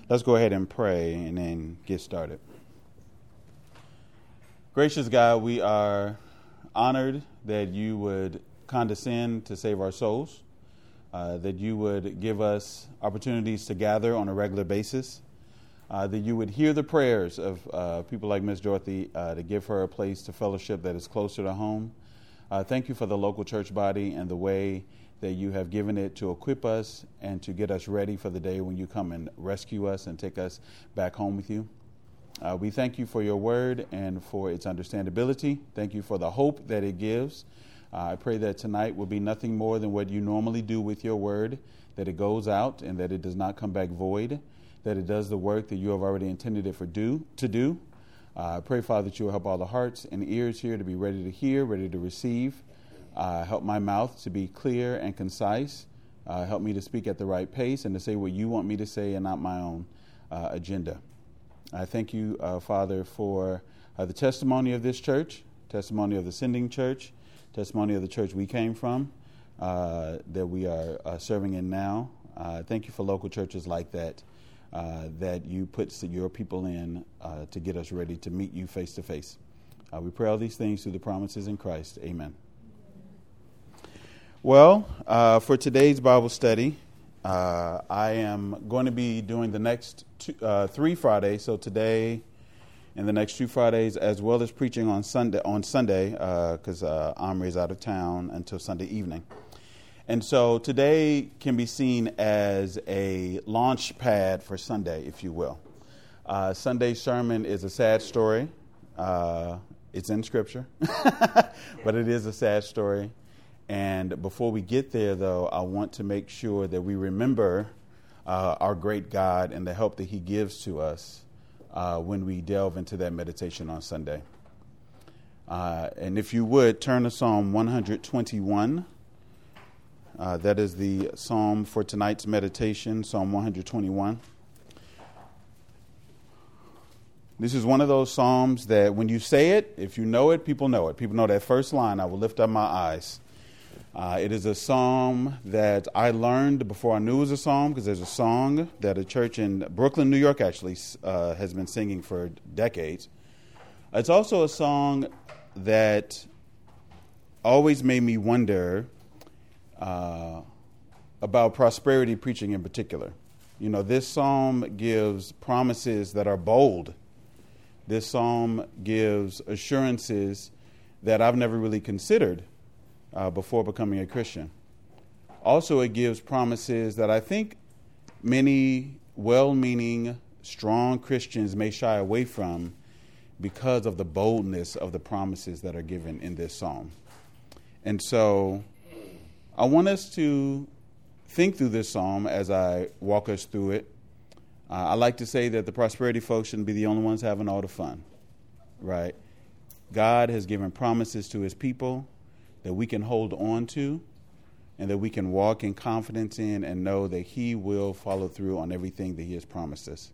Let's go ahead and pray and then get started. Gracious God, we are honored that you would condescend to save our souls, that you would give us opportunities to gather on a regular basis, that you would hear the prayers of people like Ms. Dorothy to give her a place to fellowship that is closer to home. Thank you for the local church body and the way that you have given it to equip us and to get us ready for the day when you come and rescue us and take us back home with you. We thank you for your word and for its understandability. Thank you for the hope that it gives. I pray that tonight will be nothing more than what you normally do with your word, that it goes out and that it does not come back void, that it does the work that you have already intended it to do. I pray, Father, that you will help all the hearts and ears here to be ready to hear, ready to receive. Help my mouth to be clear and concise. Help me to speak at the right pace and to say what you want me to say and not my own agenda. I thank you, Father, for the testimony of this church, testimony of the sending church, testimony of the church we came from, that we are serving in now. Thank you for local churches like that, that you put your people in to get us ready to meet you face to face. We pray all these things through the promises in Christ. Amen. Well, for today's Bible study, I am going to be doing the next 3 Fridays, so today and the next 2 Fridays, as well as preaching on Sunday, because Omri is out of town until Sunday evening. And so today can be seen as a launch pad for Sunday, if you will. Sunday's sermon is a sad story. It's in Scripture, but it is a sad story. And before we get there, though, I want to make sure that we remember our great God and the help that he gives to us when we delve into that meditation on Sunday. And if you would, turn to Psalm 121. That is the psalm for tonight's meditation, Psalm 121. This is one of those psalms that when you say it, if you know it, people know it. People know that first line, I will lift up my eyes. It is a psalm that I learned before I knew it was a psalm, because there's a song that a church in Brooklyn, New York, actually has been singing for decades. It's also a song that always made me wonder about prosperity preaching in particular. You know, this psalm gives promises that are bold. This psalm gives assurances that I've never really considered before becoming a Christian. Also, it gives promises that I think many well-meaning, strong Christians may shy away from because of the boldness of the promises that are given in this psalm. And so I want us to think through this psalm as I walk us through it. I like to say that the prosperity folks shouldn't be the only ones having all the fun, right? God has given promises to his people that we can hold on to and that we can walk in confidence in and know that he will follow through on everything that he has promised us.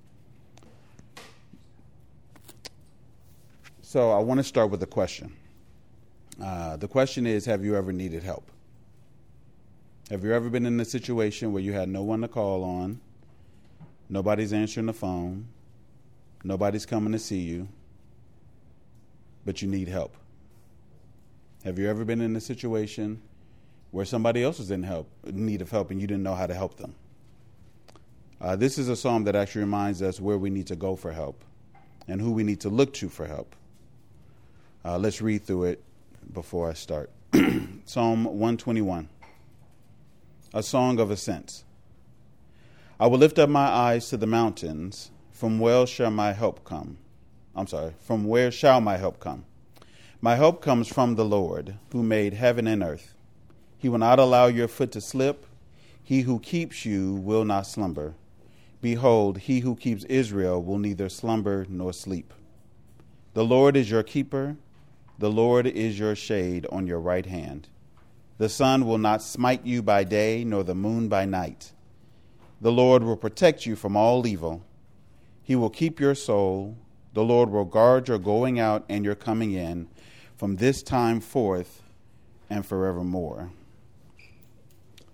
So I want to start with a question. The question is, have you ever needed help? Have you ever been in a situation where you had no one to call on, nobody's answering the phone, nobody's coming to see you, but you need help? Have you ever been in a situation where somebody else was in need of help and you didn't know how to help them? This is a psalm that actually reminds us where we need to go for help and who we need to look to for help. Let's read through it before I start. Psalm 121, a song of ascents. I will lift up my eyes to the mountains. From where shall my help come? From where shall my help come? My help comes from the Lord, who made heaven and earth. He will not allow your foot to slip. He who keeps you will not slumber. Behold, he who keeps Israel will neither slumber nor sleep. The Lord is your keeper. The Lord is your shade on your right hand. The sun will not smite you by day, nor the moon by night. The Lord will protect you from all evil. He will keep your soul. The Lord will guard your going out and your coming in from this time forth and forevermore.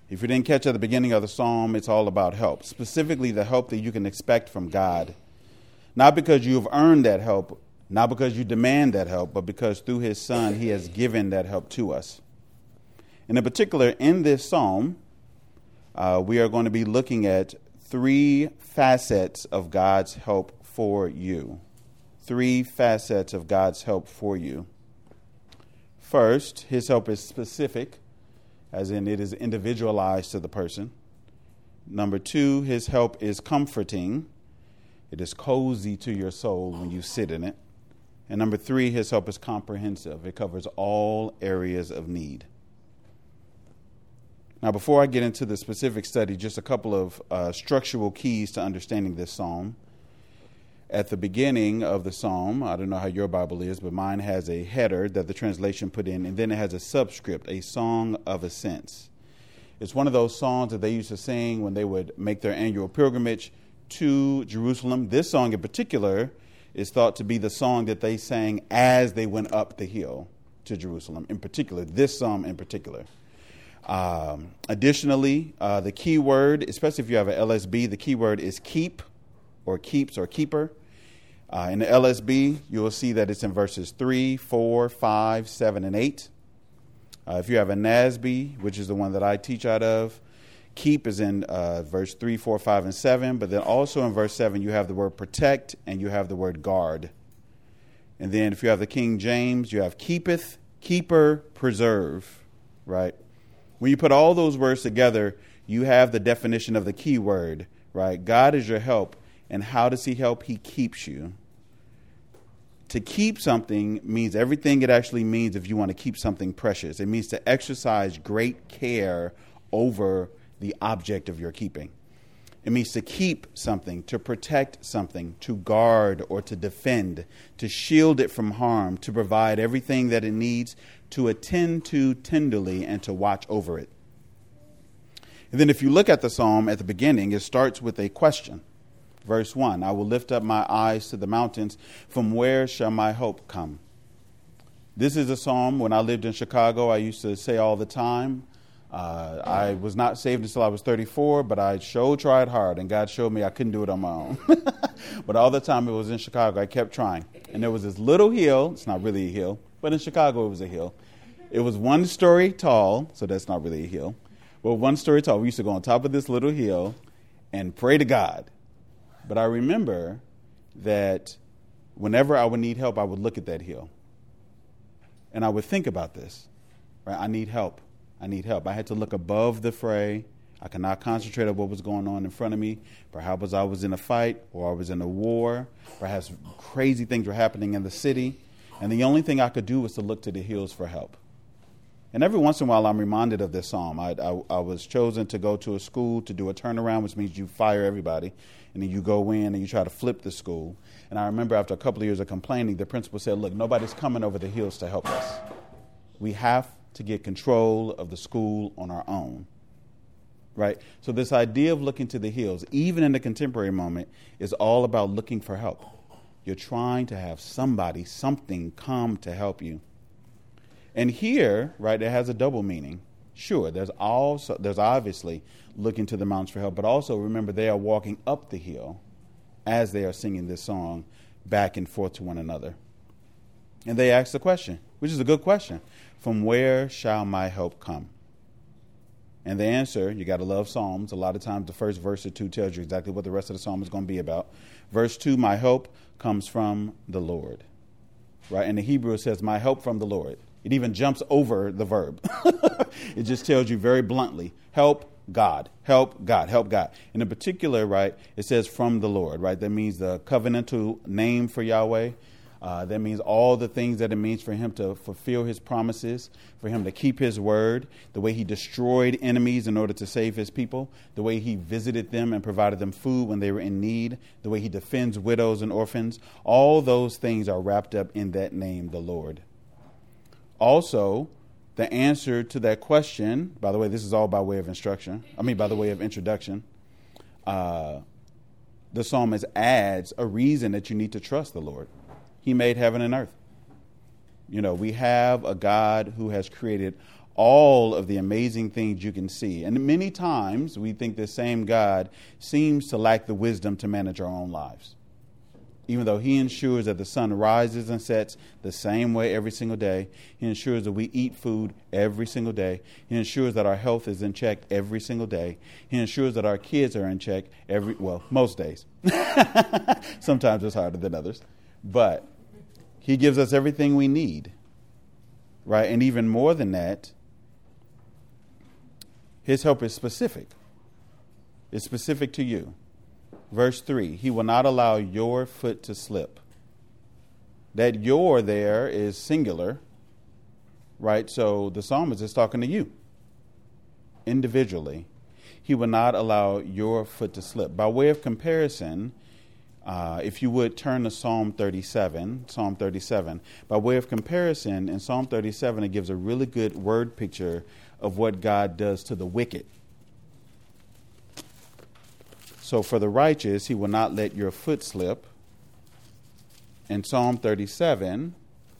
If you didn't catch at the beginning of the psalm, it's all about help, specifically the help that you can expect from God. Not because you have earned that help, not because you demand that help, but because through his son, he has given that help to us. And in particular, in this psalm, we are going to be looking at 3 facets of God's help for you. 3 facets of God's help for you. First, his help is specific, as in it is individualized to the person. Number 2, his help is comforting. It is cozy to your soul when you sit in it. And number 3, his help is comprehensive. It covers all areas of need. Now, before I get into the specific study, just a couple of structural keys to understanding this psalm. At the beginning of the psalm, I don't know how your Bible is, but mine has a header that the translation put in, and then it has a subscript, a song of ascents. It's one of those songs that they used to sing when they would make their annual pilgrimage to Jerusalem. This song in particular is thought to be the song that they sang as they went up the hill to Jerusalem. In particular, this psalm in particular. Additionally, the key word, especially if you have an LSB, the key word is keep or keeps or keeper. In the LSB, you will see that it's in verses 3, 4, 5, 7, and 8. If you have a NASB, which is the one that I teach out of, keep is in verse 3, 4, 5, and 7. But then also in verse 7, you have the word protect and you have the word guard. And then if you have the King James, you have keepeth, keeper, preserve, right? When you put all those words together, you have the definition of the key word, right? God is your help. And how does he help? He keeps you. To keep something means everything it actually means if you want to keep something precious. It means to exercise great care over the object of your keeping. It means to keep something, to protect something, to guard or to defend, to shield it from harm, to provide everything that it needs, to attend to tenderly, and to watch over it. And then if you look at the psalm at the beginning, it starts with a question. Verse 1, I will lift up my eyes to the mountains. From where shall my hope come? This is a psalm. When I lived in Chicago, I used to say all the time, I was not saved until I was 34, but I tried hard, and God showed me I couldn't do it on my own. But all the time it was in Chicago, I kept trying. And there was this little hill. It's not really a hill, but in Chicago it was a hill. It was 1 story tall, so that's not really a hill. But 1 story tall. We used to go on top of this little hill and pray to God. But I remember that whenever I would need help, I would look at that hill. And I would think about this. Right? I need help. I need help. I had to look above the fray. I could not concentrate on what was going on in front of me. Perhaps I was in a fight or I was in a war. Perhaps crazy things were happening in the city. And the only thing I could do was to look to the hills for help. And every once in a while, I'm reminded of this psalm. I was chosen to go to a school to do a turnaround, which means you fire everybody. And then you go in and you try to flip the school. And I remember after a couple of years of complaining, the principal said, look, nobody's coming over the hills to help us. We have to get control of the school on our own. Right? So this idea of looking to the hills, even in the contemporary moment, is all about looking for help. You're trying to have somebody, something come to help you. And here, right, it has a double meaning. Sure, there's obviously looking to the mountains for help, but also remember they are walking up the hill as they are singing this song back and forth to one another. And they ask the question, which is a good question, from where shall my help come? And the answer, you got to love Psalms. A lot of times the first verse or 2 tells you exactly what the rest of the psalm is going to be about. Verse 2, my help comes from the Lord. Right? And the Hebrew says, my help from the Lord. It even jumps over the verb. It just tells you very bluntly, help God, help God, help God. And in particular, right, it says from the Lord, right? That means the covenantal name for Yahweh. That means all the things that it means for him to fulfill his promises, for him to keep his word, the way he destroyed enemies in order to save his people, the way he visited them and provided them food when they were in need, the way he defends widows and orphans. All those things are wrapped up in that name, the Lord. Also, the answer to that question, by the way, this is all by way of introduction. The psalmist adds a reason that you need to trust the Lord. He made heaven and earth. You know, we have a God who has created all of the amazing things you can see. And many times we think the same God seems to lack the wisdom to manage our own lives. Even though he ensures that the sun rises and sets the same way every single day. He ensures that we eat food every single day. He ensures that our health is in check every single day. He ensures that our kids are in check most days. Sometimes it's harder than others. But he gives us everything we need, right? And even more than that, his help is specific. It's specific to you. Verse 3, he will not allow your foot to slip. That your there is singular, right? So the psalmist is talking to you individually. He will not allow your foot to slip. By way of comparison, if you would turn to Psalm 37. By way of comparison, in Psalm 37, it gives a really good word picture of what God does to the wicked. So for the righteous, he will not let your foot slip. In Psalm 37,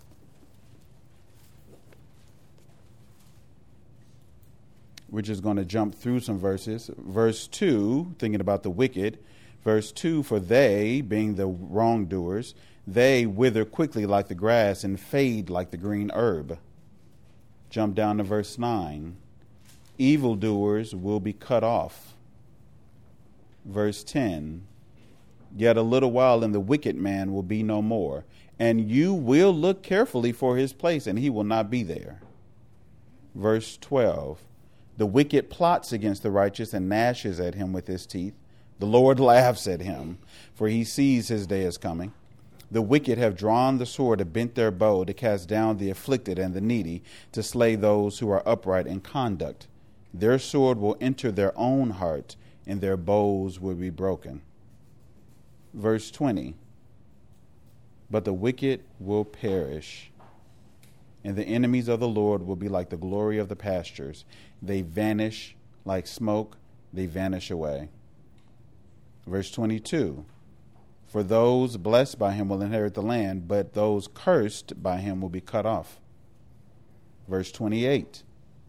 we're just going to jump through some verses. Verse 2, thinking about the wicked. Verse 2, for they, being the wrongdoers, they wither quickly like the grass and fade like the green herb. Jump down to verse 9. Evildoers will be cut off. Verse 10, yet a little while and the wicked man will be no more, and you will look carefully for his place, and he will not be there. Verse 12, the wicked plots against the righteous and gnashes at him with his teeth. The Lord laughs at him, for he sees his day is coming. The wicked have drawn the sword and bent their bow to cast down the afflicted and the needy, to slay those who are upright in conduct. Their sword will enter their own heart, and their bows will be broken. Verse 20, but the wicked will perish, and the enemies of the Lord will be like the glory of the pastures. They vanish like smoke, they vanish away. Verse 22, for those blessed by him will inherit the land, but those cursed by him will be cut off. Verse 28,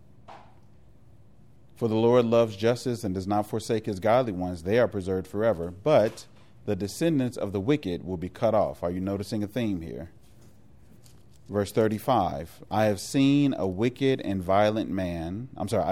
for the Lord loves justice and does not forsake his godly ones. They are preserved forever. But the descendants of the wicked will be cut off. Are you noticing a theme here? Verse 35. I have seen a wicked violent man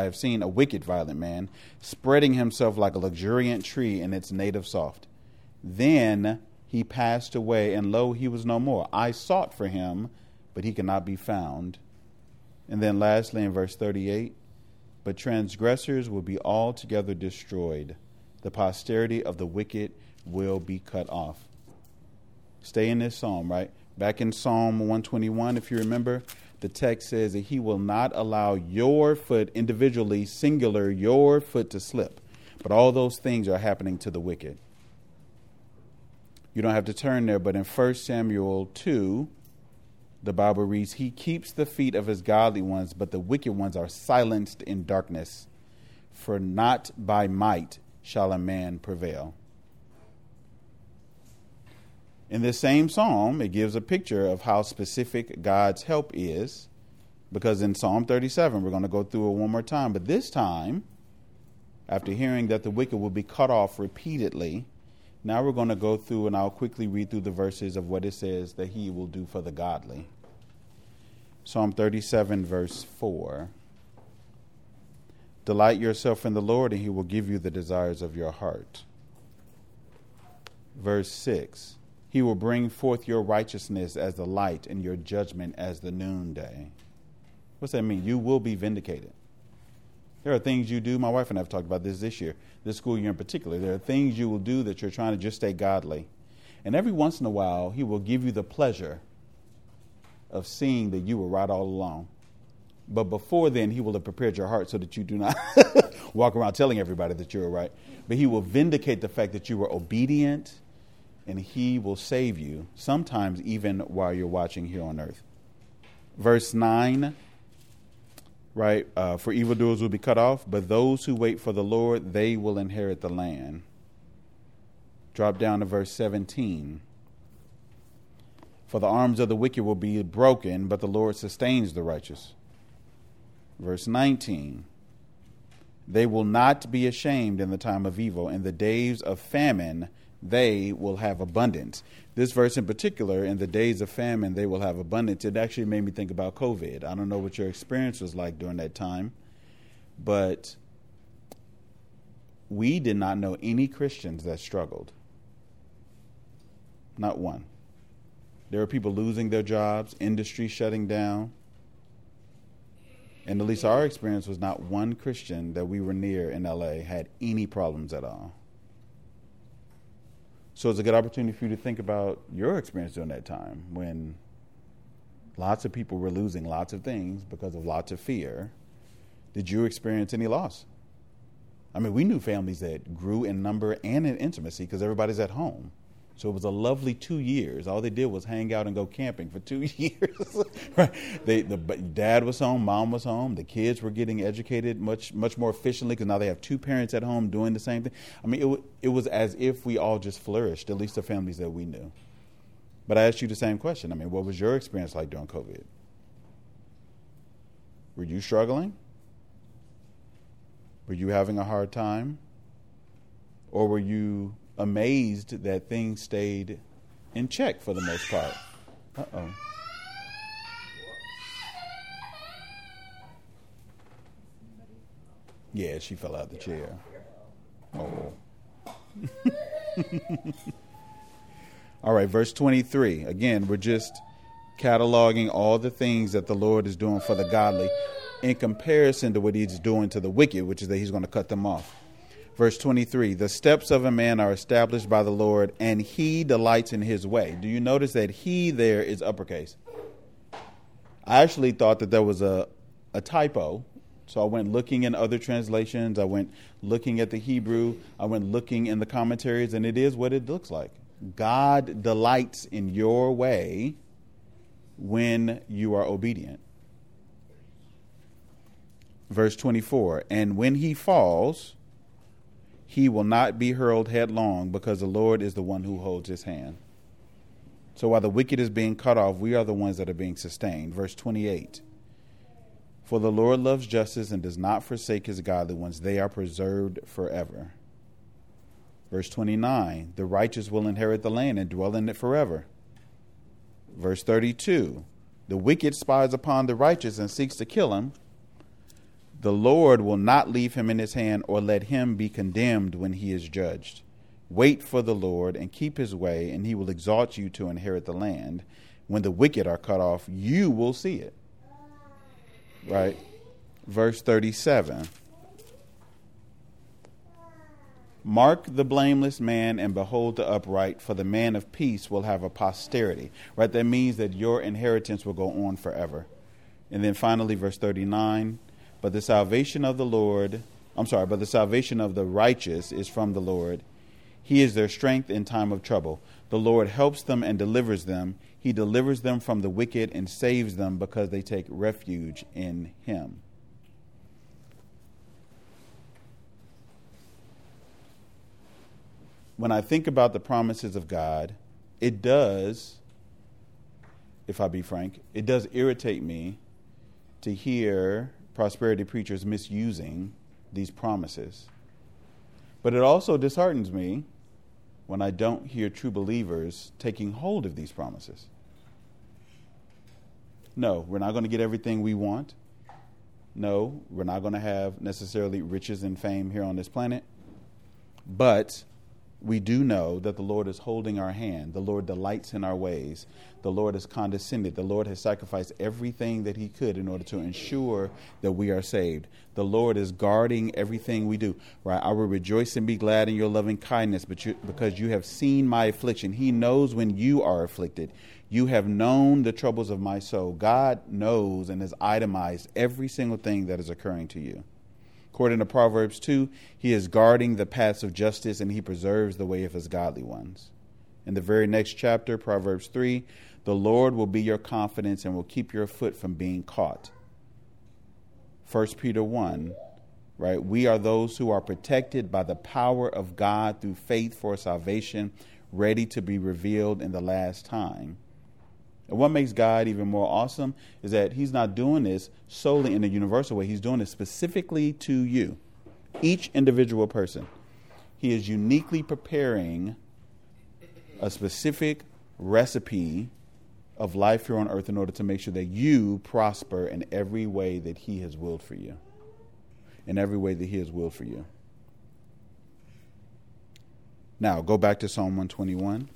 spreading himself like a luxuriant tree in its native soft. Then he passed away, and lo, he was no more. I sought for him, but he cannot be found. And then lastly, in verse 38, but transgressors will be altogether destroyed. The posterity of the wicked will be cut off. Stay in this psalm, right? Back in Psalm 121, if you remember, the text says that he will not allow your foot individually, singular, your foot to slip. But all those things are happening to the wicked. You don't have to turn there, but in 1 Samuel 2, the Bible reads, he keeps the feet of his godly ones, but the wicked ones are silenced in darkness. For not by might shall a man prevail. In this same psalm, it gives a picture of how specific God's help is, because in Psalm 37, we're going to go through it one more time. But this time, after hearing that the wicked will be cut off repeatedly, now we're going to go through, and I'll quickly read through the verses of what it says that he will do for the godly. Psalm 37, verse 4. Delight yourself in the Lord, and he will give you the desires of your heart. Verse 6. He will bring forth your righteousness as the light and your judgment as the noonday. What's that mean? You will be vindicated. There are things you do. My wife and I have talked about this year, this school year in particular. There are things you will do that you're trying to just stay godly. And every once in a while, he will give you the pleasure of seeing that you were right all along. But before then, he will have prepared your heart so that you do not walk around telling everybody that you were right. But he will vindicate the fact that you were obedient, and he will save you, sometimes even while you're watching here on earth. Verse 9. Right, for evildoers will be cut off, but those who wait for the Lord, they will inherit the land. Drop down to verse 17. For the arms of the wicked will be broken, but the Lord sustains the righteous. Verse 19. They will not be ashamed in the time of evil. In the days of famine, they will have abundance. This verse in particular, in the days of famine, they will have abundance. It actually made me think about COVID. I don't know what your experience was like during that time, but we did not know any Christians that struggled. Not one. There were people losing their jobs, industry shutting down. And at least our experience was not one Christian that we were near in LA had any problems at all. So it's a good opportunity for you to think about your experience during that time when lots of people were losing lots of things because of lots of fear. Did you experience any loss? I mean, we knew families that grew in number and in intimacy because everybody's at home. So it was a lovely 2 years. All they did was hang out and go camping for 2 years. Right? The dad was home, mom was home. The kids were getting educated much more efficiently because now they have two parents at home doing the same thing. I mean, it was as if we all just flourished, at least the families that we knew. But I asked you the same question. I mean, what was your experience like during COVID? Were you struggling? Were you having a hard time? Or were you amazed that things stayed in check for the most part? Uh-oh. Yeah, she fell out of the chair. Oh. All right, verse 23. Again, we're just cataloging all the things that the Lord is doing for the godly in comparison to what he's doing to the wicked, which is that he's going to cut them off. Verse 23, the steps of a man are established by the Lord, and he delights in his way. Do you notice that he there is uppercase? I actually thought that there was a typo. So I went looking in other translations. I went looking at the Hebrew. I went looking in the commentaries, and it is what it looks like. God delights in your way when you are obedient. Verse 24, and when he falls, he will not be hurled headlong because the Lord is the one who holds his hand. So while the wicked is being cut off, we are the ones that are being sustained. Verse 28. For the Lord loves justice and does not forsake his godly ones. They are preserved forever. Verse 29. The righteous will inherit the land and dwell in it forever. Verse 32. The wicked spies upon the righteous and seeks to kill him. The Lord will not leave him in his hand or let him be condemned when he is judged. Wait for the Lord and keep his way, and he will exalt you to inherit the land. When the wicked are cut off, you will see it. Right? Verse 37. Mark the blameless man and behold the upright, for the man of peace will have a posterity. Right? That means that your inheritance will go on forever. And then finally, verse 39. But the salvation of the righteous is from the Lord. He is their strength in time of trouble. The Lord helps them and delivers them. He delivers them from the wicked and saves them because they take refuge in him. When I think about the promises of God, it does, if I be frank, it does irritate me to hear prosperity preachers misusing these promises. But it also disheartens me when I don't hear true believers taking hold of these promises. No, we're not going to get everything we want. No, we're not going to have necessarily riches and fame here on this planet. But we do know that the Lord is holding our hand. The Lord delights in our ways. The Lord has condescended. The Lord has sacrificed everything that he could in order to ensure that we are saved. The Lord is guarding everything we do. Right? I will rejoice and be glad in your loving kindness, because you have seen my affliction. He knows when you are afflicted. You have known the troubles of my soul. God knows and has itemized every single thing that is occurring to you. According to Proverbs 2, he is guarding the paths of justice and he preserves the way of his godly ones. In the very next chapter, Proverbs 3, the Lord will be your confidence and will keep your foot from being caught. 1 Peter 1, right? We are those who are protected by the power of God through faith for salvation, ready to be revealed in the last time. And what makes God even more awesome is that he's not doing this solely in a universal way. He's doing it specifically to you, each individual person. He is uniquely preparing a specific recipe of life here on earth in order to make sure that you prosper in every way that he has willed for you. In every way that he has willed for you. Now, go back to Psalm 121.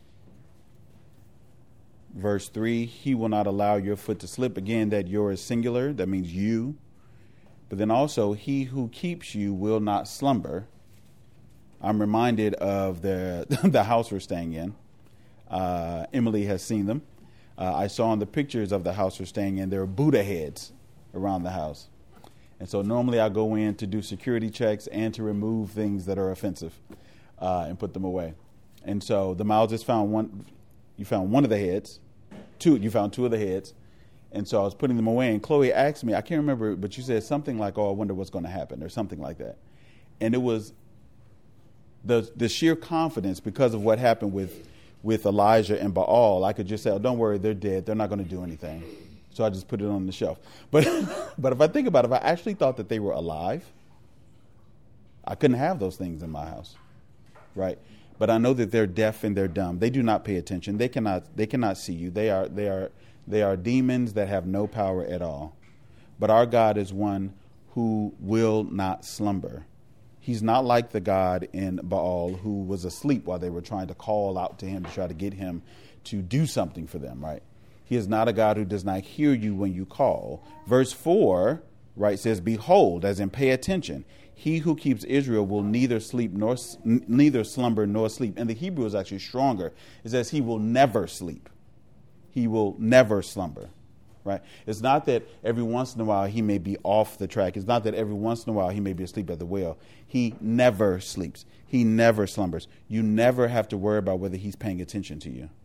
Verse 3, he will not allow your foot to slip. Again, that your is singular. That means you. But then also, he who keeps you will not slumber. I'm reminded of the house we're staying in. Emily has seen them. I saw in the pictures of the house we're staying in, there are Buddha heads around the house. And so normally I go in to do security checks and to remove things that are offensive and put them away. And so the Miles just found one. You found one of the heads. You found two of the heads. And so I was putting them away. And Chloe asked me, I can't remember, but you said something like, oh, I wonder what's going to happen or something like that. And it was the sheer confidence because of what happened with Elijah and Baal. I could just say, oh, don't worry, they're dead. They're not going to do anything. So I just put it on the shelf. But if I think about it, if I actually thought that they were alive, I couldn't have those things in my house. Right? But I know that they're deaf and they're dumb. They do not pay attention. They cannot see you. They are demons that have no power at all. But our God is one who will not slumber. He's not like the God in Baal who was asleep while they were trying to call out to him to try to get him to do something for them, right? He is not a God who does not hear you when you call. Verse 4, right, says, behold, as in pay attention. He who keeps Israel will neither slumber nor sleep. And the Hebrew is actually stronger. It says he will never sleep. He will never slumber. Right? It's not that every once in a while he may be off the track. It's not that every once in a while he may be asleep at the wheel. He never sleeps. He never slumbers. You never have to worry about whether he's paying attention to you.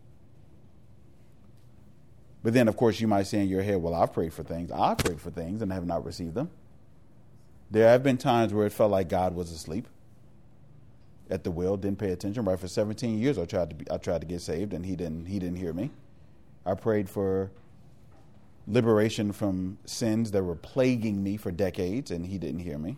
But then, of course, you might say in your head, well, I've prayed for things. I've prayed for things and have not received them. There have been times where it felt like God was asleep at the wheel, didn't pay attention. Right, for 17 years I tried to get saved, and he didn't hear me. I prayed for liberation from sins that were plaguing me for decades, and he didn't hear me.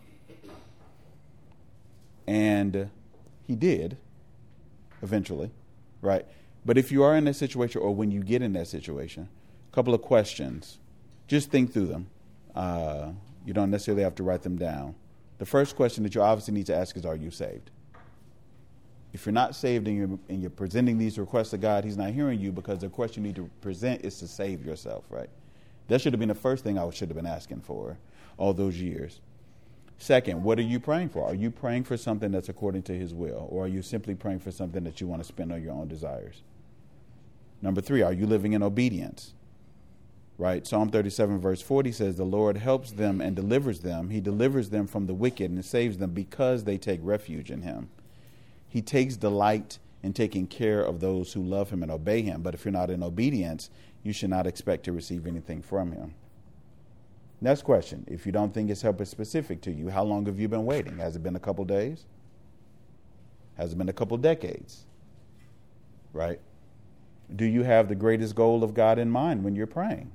And he did eventually, right? But if you are in that situation, or when you get in that situation, a couple of questions, just think through them. You don't necessarily have to write them down. The first question that you obviously need to ask is, are you saved? If you're not saved and you're presenting these requests to God, he's not hearing you, because the question you need to present is to save yourself, right? That should have been the first thing I should have been asking for all those years. Second, what are you praying for? Are you praying for something that's according to his will? Or are you simply praying for something that you want to spend on your own desires? Number 3, are you living in obedience? Right? Psalm 37 verse 40 says, the Lord helps them and delivers them. He delivers them from the wicked and saves them because they take refuge in him. He takes delight in taking care of those who love him and obey him. But if you're not in obedience, you should not expect to receive anything from him. Next question. If you don't think his help is specific to you, how long have you been waiting? Has it been a couple days? Has it been a couple decades? Right? Do you have the greatest goal of God in mind when you're praying?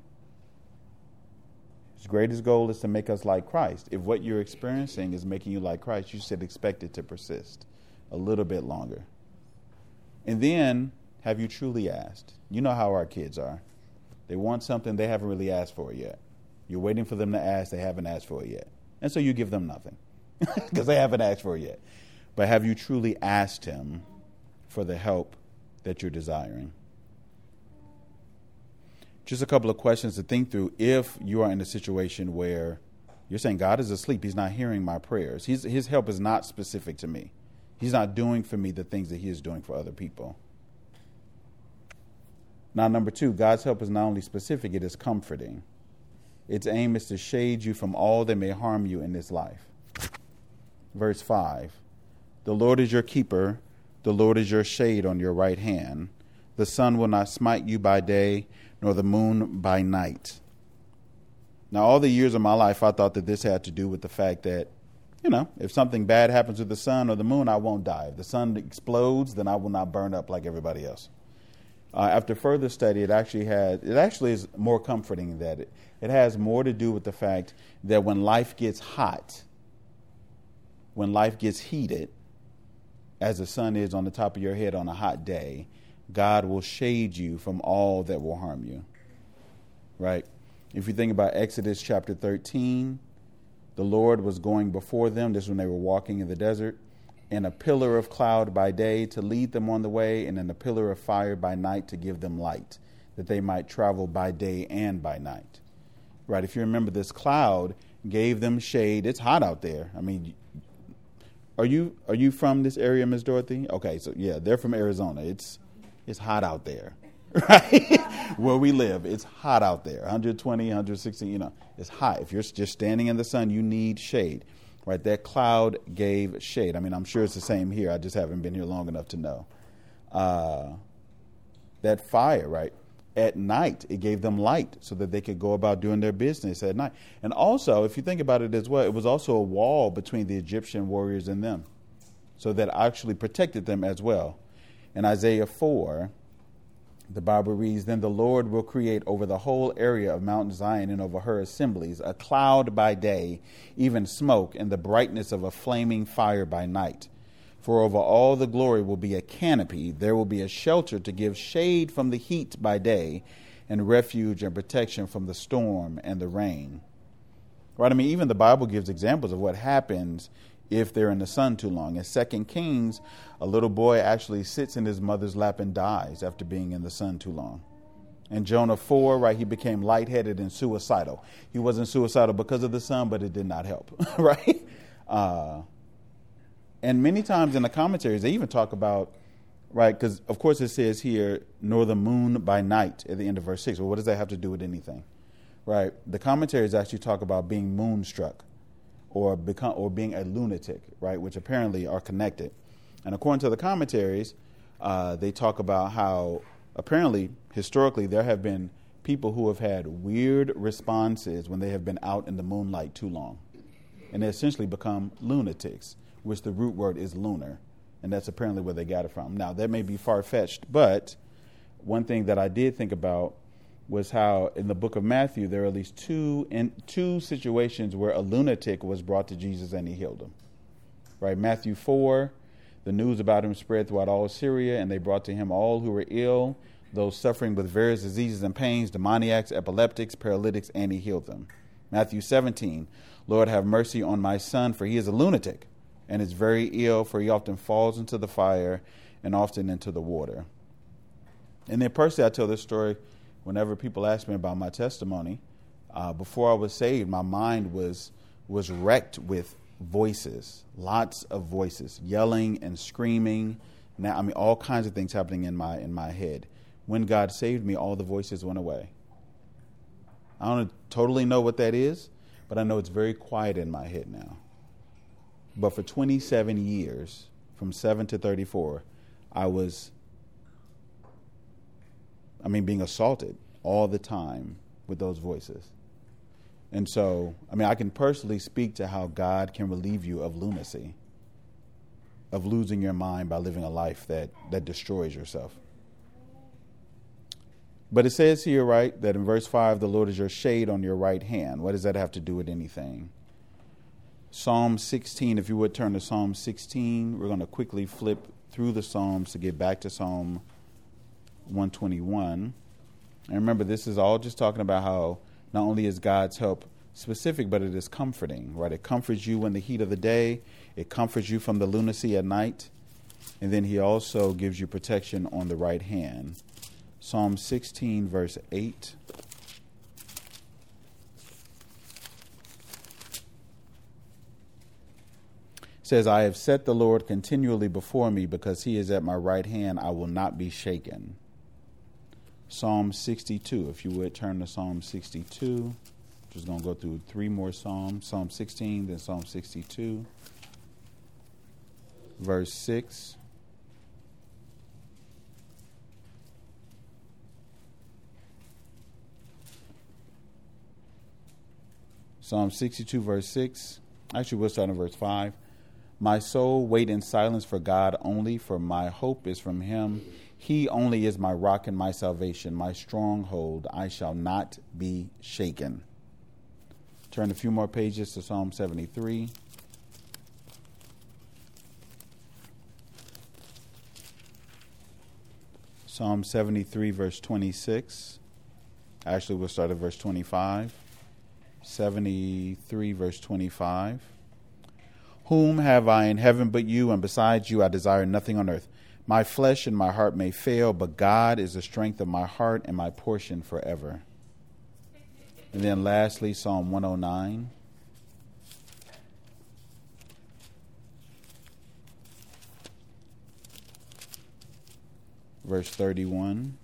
His greatest goal is to make us like Christ. If what you're experiencing is making you like Christ, you should expect it to persist a little bit longer. And then, have you truly asked? You know how our kids are. They want something, they haven't really asked for it yet. You're waiting for them to ask, they haven't asked for it yet. And so you give them nothing because they haven't asked for it yet. But have you truly asked him for the help that you're desiring? Just a couple of questions to think through if you are in a situation where you're saying, God is asleep, he's not hearing my prayers. His help is not specific to me. He's not doing for me the things that he is doing for other people. Now, number 2, God's help is not only specific, it is comforting. Its aim is to shade you from all that may harm you in this life. Verse 5, the Lord is your keeper, the Lord is your shade on your right hand. The sun will not smite you by day, nor the moon by night. Now, all the years of my life, I thought that this had to do with the fact that, if something bad happens with the sun or the moon, I won't die. If the sun explodes, then I will not burn up like everybody else. After further study, it actually is more comforting that it has more to do with the fact that when life gets hot, when life gets heated, as the sun is on the top of your head on a hot day, God will shade you from all that will harm you. Right? If you think about Exodus chapter 13, the Lord was going before them. This is when they were walking in the desert. In a pillar of cloud by day to lead them on the way, and in a pillar of fire by night to give them light, that they might travel by day and by night. Right? If you remember, this cloud gave them shade. It's hot out there. I mean, are you from this area, Ms. Dorothy? Okay, so yeah, they're from Arizona. It's hot out there, right? Where we live, it's hot out there. 120, 160, it's hot. If you're just standing in the sun, you need shade. Right, that cloud gave shade. I mean, I'm sure it's the same here. I just haven't been here long enough to know. That fire, right, at night, it gave them light so that they could go about doing their business at night. And also, if you think about it as well, it was also a wall between the Egyptian warriors and them. So that actually protected them as well. In Isaiah 4, the Bible reads, "Then the Lord will create over the whole area of Mount Zion and over her assemblies a cloud by day, even smoke, and the brightness of a flaming fire by night. For over all the glory will be a canopy. There will be a shelter to give shade from the heat by day, and refuge and protection from the storm and the rain." Right? I mean, even the Bible gives examples of what happens if they're in the sun too long. In 2 Kings, a little boy actually sits in his mother's lap and dies after being in the sun too long. In Jonah 4, right, he became lightheaded and suicidal. He wasn't suicidal because of the sun, but it did not help, right? And many times in the commentaries, they even talk about, right, because of course it says here, "nor the moon by night" at the end of verse 6. Well, what does that have to do with anything? Right? The commentaries actually talk about being moonstruck or being a lunatic, right, which apparently are connected. And according to the commentaries, they talk about how apparently, historically, there have been people who have had weird responses when they have been out in the moonlight too long. And they essentially become lunatics, which the root word is lunar. And that's apparently where they got it from. Now, that may be far-fetched, but one thing that I did think about was how in the book of Matthew, there are at least two situations where a lunatic was brought to Jesus and he healed him. Right? Matthew 4, the news about him spread throughout all Syria, and they brought to him all who were ill, those suffering with various diseases and pains, demoniacs, epileptics, paralytics, and he healed them. Matthew 17, "Lord, have mercy on my son, for he is a lunatic and is very ill, for he often falls into the fire and often into the water." And then personally, I tell this story whenever people ask me about my testimony. Before I was saved, my mind was wrecked with voices, lots of voices, yelling and screaming. Now, I mean, all kinds of things happening in my head. When God saved me, all the voices went away. I don't totally know what that is, but I know it's very quiet in my head now. But for 27 years, from 7 to 34, being assaulted all the time with those voices. And so, I can personally speak to how God can relieve you of lunacy, of losing your mind by living a life that destroys yourself. But it says here, right, that in verse 5, the Lord is your shade on your right hand. What does that have to do with anything? Psalm 16, if you would turn to Psalm 16, we're going to quickly flip through the Psalms to get back to Psalm 121. And remember, this is all just talking about how not only is God's help specific, but it is comforting, right? It comforts you in the heat of the day. It comforts you from the lunacy at night. And then he also gives you protection on the right hand. Psalm 16, verse 8. Says, "I have set the Lord continually before me, because he is at my right hand, I will not be shaken." Psalm 62, if you would turn to Psalm 62. Just going to go through three more Psalms. Psalm 16, then Psalm 62. Verse 6. Psalm 62, verse 6. Actually, we'll start in verse 5. "My soul, wait in silence for God only, for my hope is from him. He only is my rock and my salvation, my stronghold. I shall not be shaken. Turn a few more pages to Psalm 73. Psalm 73, verse 26. Actually, we'll start at verse 25. 73, verse 25. Whom have I in heaven but you, and besides you I desire nothing on earth. My flesh and my heart may fail, but God is the strength of my heart and my portion forever. And then lastly, Psalm 109. Verse 31.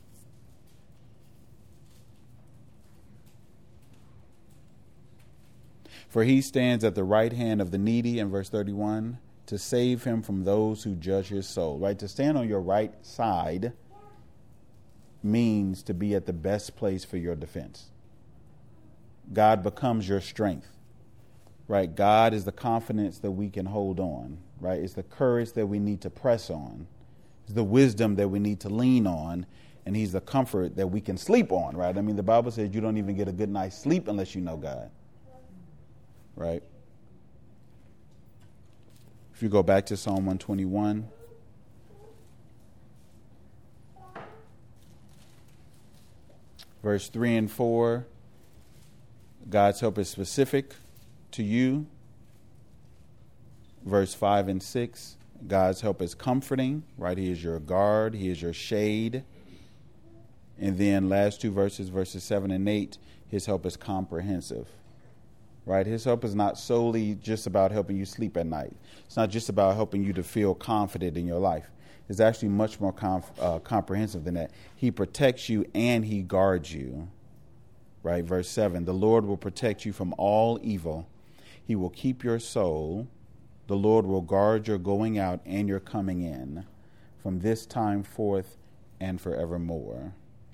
For he stands at the right hand of the needy, in verse 31, to save him from those who judge his soul. Right? To stand on your right side means to be at the best place for your defense. God becomes your strength. Right? God is the confidence that we can hold on. Right? It's the courage that we need to press on. It's the wisdom that we need to lean on. And he's the comfort that we can sleep on. Right? I mean, the Bible says you don't even get a good night's sleep unless you know God. Right? If you go back to Psalm 121, verse 3 and 4, God's help is specific to you. Verse 5 and 6, God's help is comforting, right? He is your guard. He is your shade. And then last two verses, verses 7 and 8, his help is comprehensive. Right? His help is not solely just about helping you sleep at night. It's not just about helping you to feel confident in your life. It's actually much more comprehensive than that. He protects you and he guards you. Right? Verse 7, the Lord will protect you from all evil. He will keep your soul. The Lord will guard your going out and your coming in from this time forth and forevermore.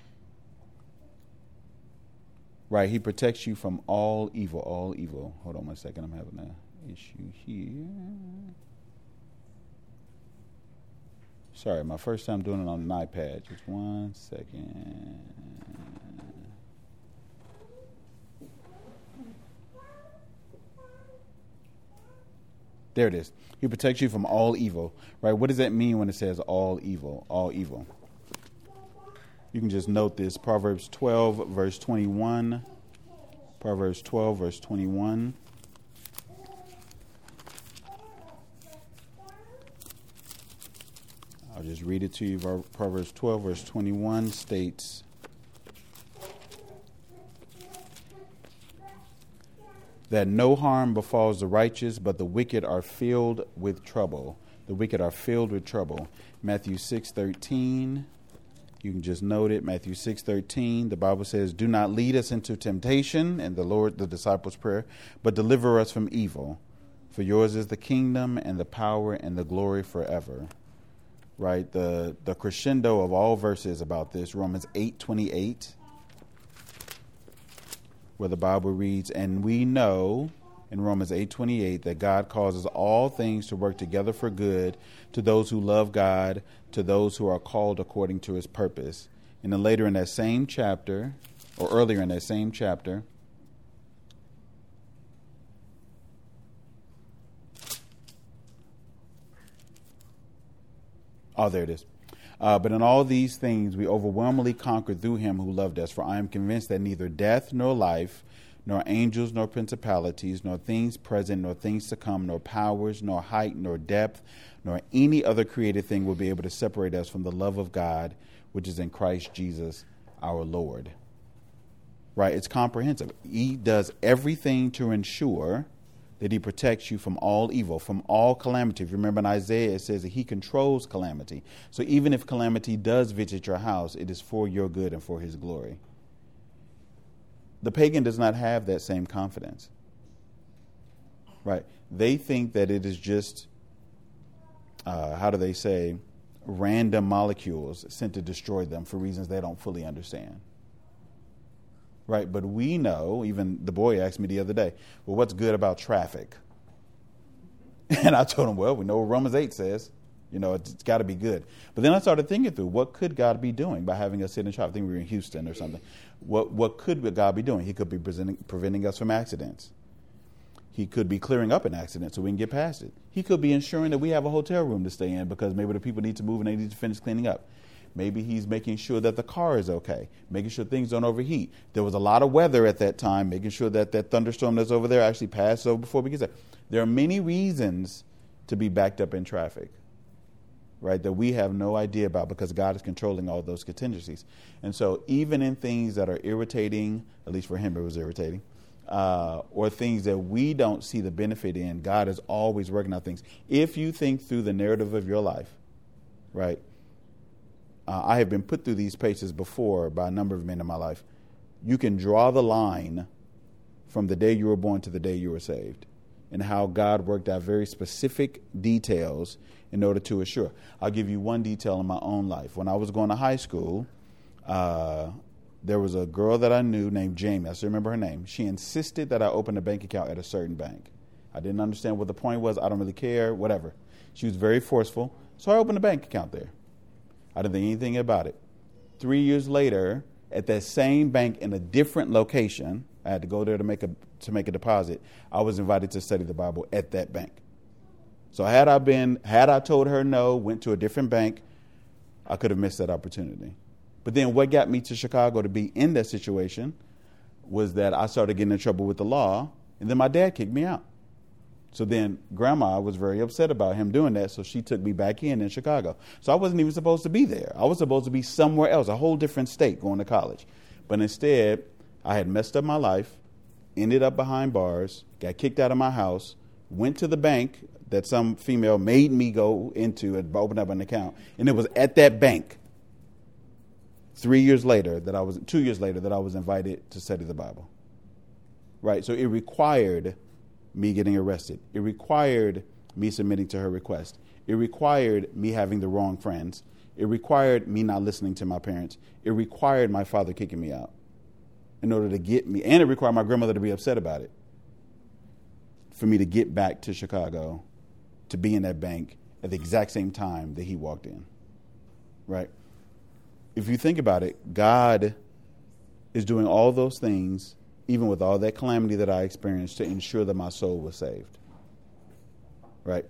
Right, he protects you from all evil, all evil. Hold on one second, I'm having an issue here. Sorry, my first time doing it on an iPad. Just 1 second. There it is. He protects you from all evil. Right, what does that mean when it says all evil? All evil. You can just note this, Proverbs 12, verse 21. Proverbs 12, verse 21. I'll just read it to you. Proverbs 12, verse 21 states, that no harm befalls the righteous, but the wicked are filled with trouble. The wicked are filled with trouble. Matthew 6:13. You can just note it, Matthew 6:13. The Bible says, do not lead us into temptation, and the disciples' prayer, but deliver us from evil. For yours is the kingdom and the power and the glory forever. Right? The crescendo of all verses about this, Romans 8:28, where the Bible reads, and we know in Romans 8:28 that God causes all things to work together for good to those who love God, to those who are called according to his purpose. And then later in that same chapter, or earlier in that same chapter, there it is. But in all these things we overwhelmingly conquer through him who loved us. For I am convinced that neither death nor life, nor angels, nor principalities, nor things present, nor things to come, nor powers, nor height, nor depth, nor any other created thing will be able to separate us from the love of God, which is in Christ Jesus our Lord. Right? It's comprehensive. He does everything to ensure that he protects you from all evil, from all calamity. If you remember in Isaiah, it says that he controls calamity. So even if calamity does visit your house, it is for your good and for his glory. The pagan does not have that same confidence. Right? They think that it is just, random molecules sent to destroy them for reasons they don't fully understand. Right? But we know, even the boy asked me the other day, well, what's good about traffic? And I told him, well, we know what Romans 8 says. It's got to be good. But then I started thinking through, what could God be doing by having us sit in traffic? I think we were in Houston or something. What could God be doing? He could be preventing us from accidents. He could be clearing up an accident so we can get past it. He could be ensuring that we have a hotel room to stay in because maybe the people need to move and they need to finish cleaning up. Maybe he's making sure that the car is okay, making sure things don't overheat. There was a lot of weather at that time, making sure that that thunderstorm that's over there actually passes over before we get there. There are many reasons to be backed up in traffic, right, that we have no idea about because God is controlling all those contingencies. And so even in things that are irritating, at least for him it was irritating, or things that we don't see the benefit in, God is always working out things. If you think through the narrative of your life, right, I have been put through these paces before by a number of men in my life. You can draw the line from the day you were born to the day you were saved and how God worked out very specific details in order to assure. I'll give you one detail in my own life. When I was going to high school, there was a girl that I knew named Jamie. I still remember her name. She insisted that I open a bank account at a certain bank. I didn't understand what the point was. I don't really care, whatever. She was very forceful. So I opened a bank account there. I didn't think anything about it. 3 years later, at that same bank in a different location, I had to go there to make a deposit. I was invited to study the Bible at that bank. So had I told her no, went to a different bank, I could have missed that opportunity. But then what got me to Chicago to be in that situation was that I started getting in trouble with the law, and then my dad kicked me out. So then Grandma was very upset about him doing that, so she took me back in Chicago. So I wasn't even supposed to be there. I was supposed to be somewhere else, a whole different state going to college. But instead, I had messed up my life, ended up behind bars, got kicked out of my house, went to the bank that some female made me go into and open up an account. And it was at that bank 2 years later that I was invited to study the Bible. Right? So it required me getting arrested. It required me submitting to her request. It required me having the wrong friends. It required me not listening to my parents. It required my father kicking me out in order to get me, and it required my grandmother to be upset about it for me to get back to Chicago to be in that bank at the exact same time that he walked in. Right? If you think about it, God is doing all those things even with all that calamity that I experienced, to ensure that my soul was saved. Right?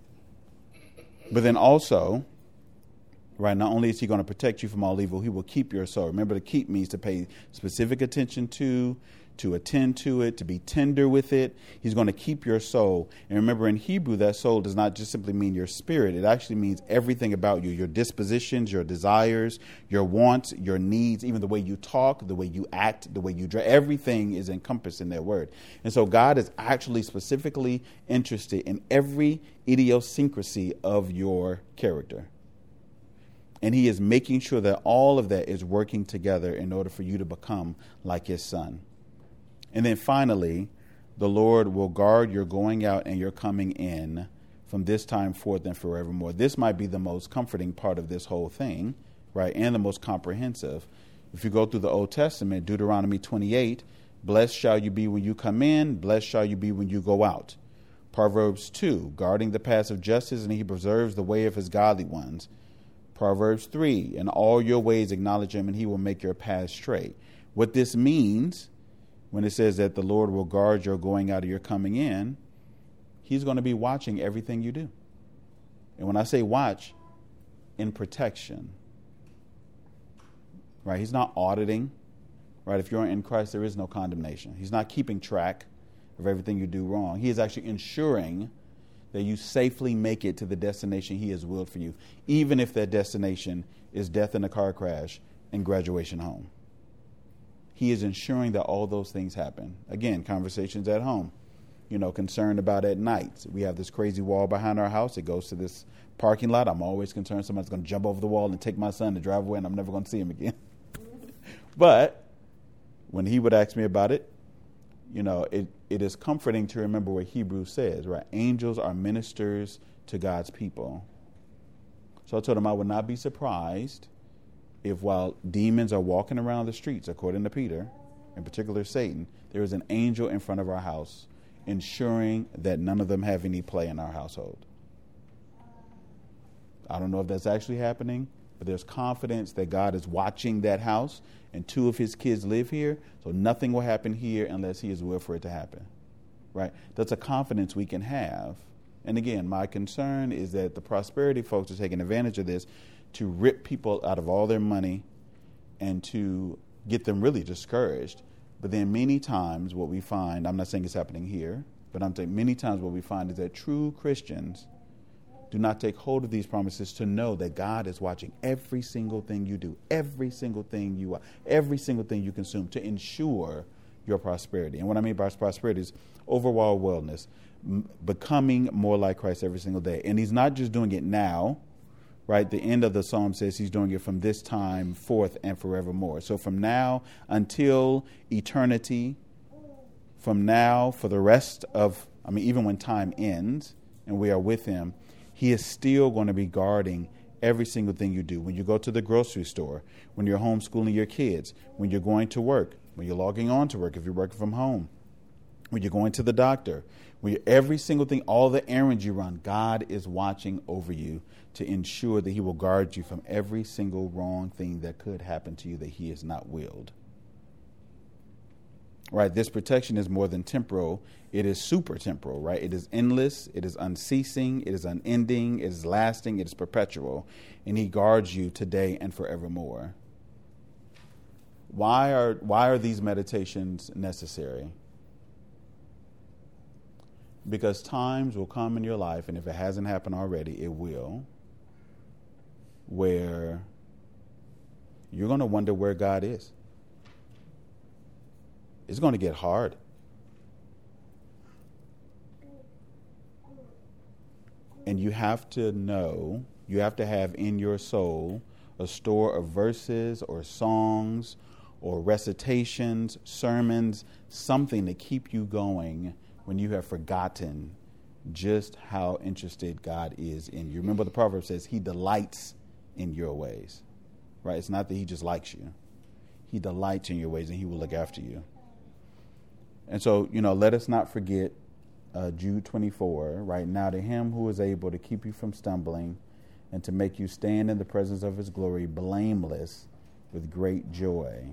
But then also, right, not only is he going to protect you from all evil, he will keep your soul. Remember, to keep means to pay specific attention to attend to it, to be tender with it. He's going to keep your soul. And remember, in Hebrew, that soul does not just simply mean your spirit. It actually means everything about you, your dispositions, your desires, your wants, your needs, even the way you talk, the way you act, the way you dress. Everything is encompassed in that word. And so God is actually specifically interested in every idiosyncrasy of your character. And he is making sure that all of that is working together in order for you to become like his son. And then finally, the Lord will guard your going out and your coming in from this time forth and forevermore. This might be the most comforting part of this whole thing, right? And the most comprehensive. If you go through the Old Testament, Deuteronomy 28, blessed shall you be when you come in, blessed shall you be when you go out. Proverbs 2, guarding the paths of justice, and he preserves the way of his godly ones. Proverbs 3, in all your ways acknowledge him, and he will make your paths straight. What this means, when it says that the Lord will guard your going out or your coming in, he's going to be watching everything you do. And when I say watch, in protection. Right? He's not auditing. Right? If you're in Christ, there is no condemnation. He's not keeping track of everything you do wrong. He is actually ensuring that you safely make it to the destination he has willed for you, even if that destination is death in a car crash and graduation home. He is ensuring that all those things happen. Again, conversations at home, concerned about at night. We have this crazy wall behind our house. It goes to this parking lot. I'm always concerned somebody's going to jump over the wall and take my son to drive away, and I'm never going to see him again. But when he would ask me about it, it is comforting to remember what Hebrews says, right? Angels are ministers to God's people. So I told him I would not be surprised if while demons are walking around the streets, according to Peter, in particular Satan, there is an angel in front of our house ensuring that none of them have any play in our household. I don't know if that's actually happening, but there's confidence that God is watching that house and 2 of his kids live here. So nothing will happen here unless he is will for it to happen. Right? That's a confidence we can have. And again, my concern is that the prosperity folks are taking advantage of this to rip people out of all their money and to get them really discouraged. But then many times what we find, I'm not saying it's happening here, but I'm saying many times what we find is that true Christians do not take hold of these promises to know that God is watching every single thing you do, every single thing you are, every single thing you consume to ensure your prosperity. And what I mean by prosperity is overall wellness, becoming more like Christ every single day. And he's not just doing it now, right? The end of the psalm says he's doing it from this time forth and forevermore. So from now until eternity, from now for the rest of, even when time ends and we are with him, he is still going to be guarding every single thing you do. When you go to the grocery store, when you're homeschooling your kids, when you're going to work, when you're logging on to work, if you're working from home, when you're going to the doctor, every single thing, all the errands you run, God is watching over you to ensure that he will guard you from every single wrong thing that could happen to you that he has not willed. Right? This protection is more than temporal. It is super temporal, right? It is endless. It is unceasing. It is unending. It is lasting. It is perpetual. And he guards you today and forevermore. Why are these meditations necessary? Because times will come in your life, and if it hasn't happened already, it will, where you're going to wonder where God is. It's going to get hard. And you have to know, you have to have in your soul a store of verses or songs or recitations, sermons, something to keep you going when you have forgotten just how interested God is in you. Remember the proverb says he delights in your ways, right? It's not that he just likes you. He delights in your ways and he will look after you. And so, let us not forget Jude 24, right? Now to him who is able to keep you from stumbling and to make you stand in the presence of his glory blameless with great joy.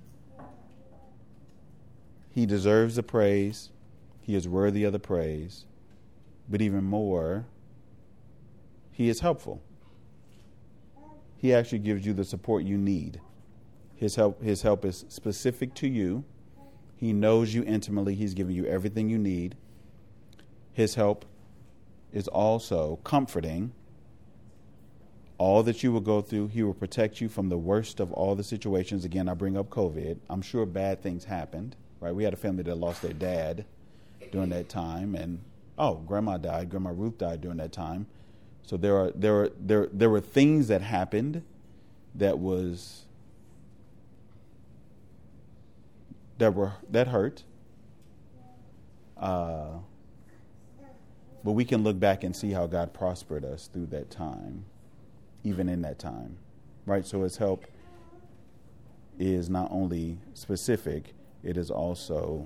He deserves the praise. He is worthy of the praise. But even more, he is helpful. He actually gives you the support you need. His help is specific to you. He knows you intimately. He's giving you everything you need. His help is also comforting. All that you will go through, he will protect you from the worst of all the situations. Again, I bring up COVID. I'm sure bad things happened, right? We had a family that lost their dad during that time, and grandma died. Grandma Ruth died during that time. So there were things that happened that hurt. But we can look back and see how God prospered us through that time, even in that time, right? So his help is not only specific, it is also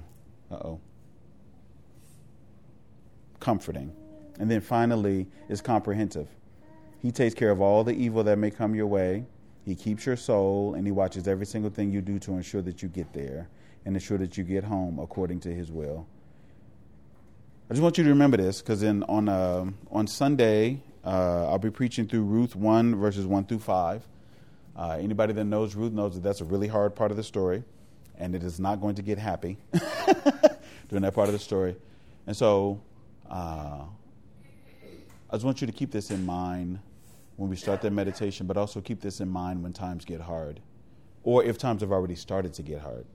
comforting. And then finally, is comprehensive. He takes care of all the evil that may come your way. He keeps your soul, and he watches every single thing you do to ensure that you get there and ensure that you get home according to his will. I just want you to remember this, because on Sunday, I'll be preaching through Ruth 1, verses 1 through 5. Anybody that knows Ruth knows that that's a really hard part of the story, and it is not going to get happy during that part of the story. And so I just want you to keep this in mind when we start that meditation, but also keep this in mind when times get hard, or if times have already started to get hard.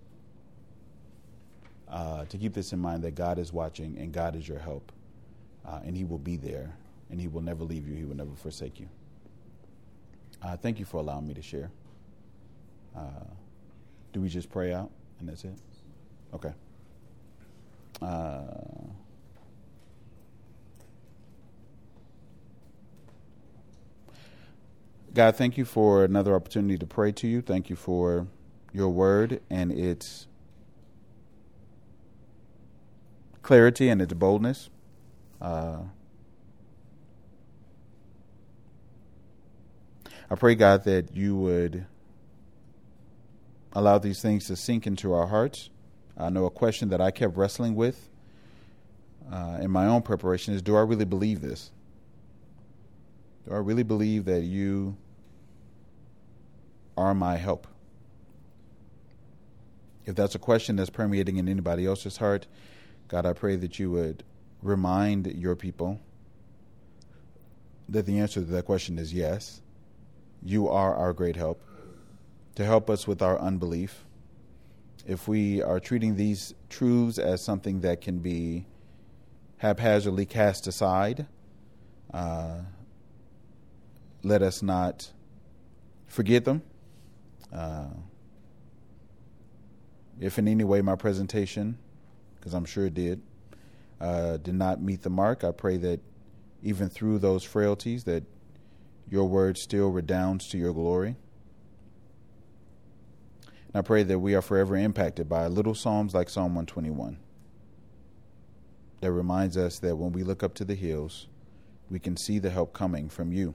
To keep this in mind, that God is watching and God is your help, and he will be there, and he will never leave you. He will never forsake you. Thank you for allowing me to share. Do we just pray out and that's it? Okay. God, thank you for another opportunity to pray to you. Thank you for your word and its clarity and its boldness. I pray, God, that you would allow these things to sink into our hearts. I know a question that I kept wrestling with in my own preparation is, do I really believe this? Do I really believe that you are my help? If that's a question that's permeating in anybody else's heart, God, I pray that you would remind your people that the answer to that question is yes. You are our great help, to help us with our unbelief. If we are treating these truths as something that can be haphazardly cast aside, let us not forget them. If in any way my presentation, because I'm sure it did not meet the mark, I pray that even through those frailties, that your word still redounds to your glory. And I pray that we are forever impacted by little psalms like Psalm 121 that reminds us that when we look up to the hills, we can see the help coming from you.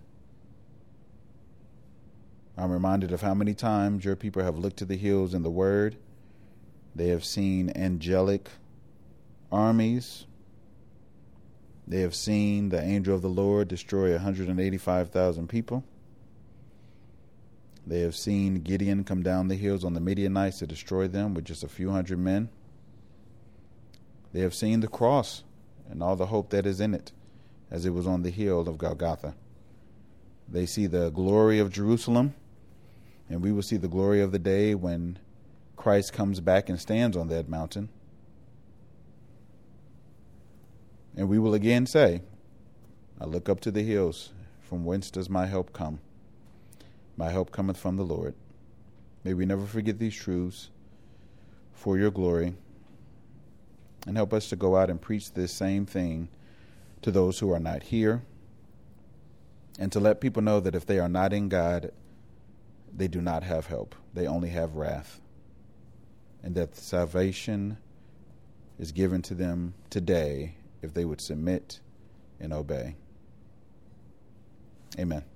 I'm reminded of how many times your people have looked to the hills in the word. They have seen angelic armies. They have seen the angel of the Lord destroy 185,000 people. They have seen Gideon come down the hills on the Midianites to destroy them with just a few hundred men. They have seen the cross and all the hope that is in it as it was on the hill of Golgotha. They see the glory of Jerusalem, and we will see the glory of the day when Christ comes back and stands on that mountain. And we will again say, I look up to the hills, from whence does my help come? My help cometh from the Lord. May we never forget these truths for your glory, and help us to go out and preach this same thing to those who are not here, and to let people know that if they are not in God, they do not have help. They only have wrath. And that salvation is given to them today if they would submit and obey. Amen.